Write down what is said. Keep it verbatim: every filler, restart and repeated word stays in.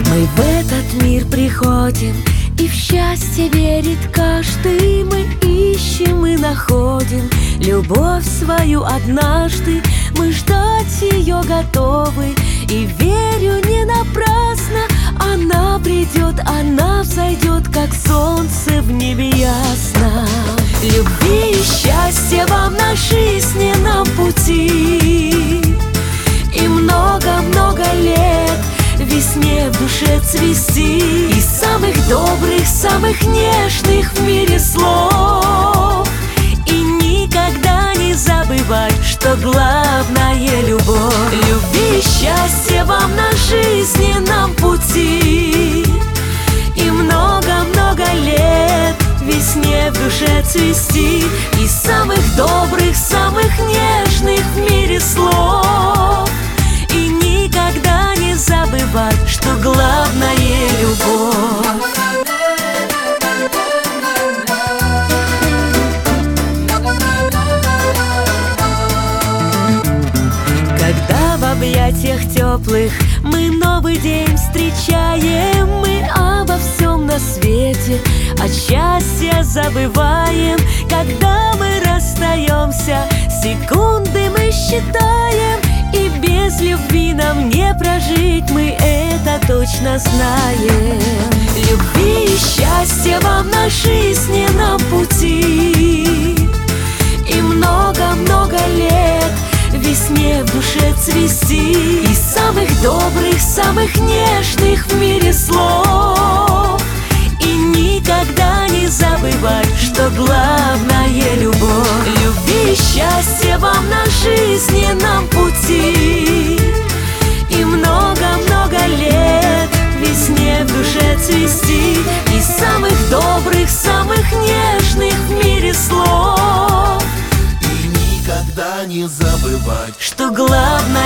Мы в этот мир приходим, и в счастье верит каждый. Мы ищем и находим любовь свою однажды. Мы ждать ее готовы, и верю не напрасно. Она придет, она взойдет, как солнце в небе ясно. Любви и счастья вам на жизненном пути, и много-много лет весне в душе цвести. И самых добрых, самых нежных в мире слов. И никогда не забывать, что главное — любовь. Любви и счастья вам на жизненном пути, и много-много лет весне в душе цвести. И самых добрых, самых нежных в мире слов. И никогда не забывать, что главное — любовь. Когда в объятиях теплых мы новый день встречаем, мы обо всем на свете от счастья забываем. Когда мы расстаемся, секунды мы считаем, и без любви нам не прожить, мы это точно знаем. Любви и счастья вам на жизненном пути, и много-много лет весне в душе цвести. И самых добрых, самых нежных в мире слов. И никогда не забывать, что главное — любовь. Любви и счастья вам на жизненном пути, и много-много лет весне в душе цвести. И самых добрых, самых нежных в мире слов. Никогда не забывать, что главное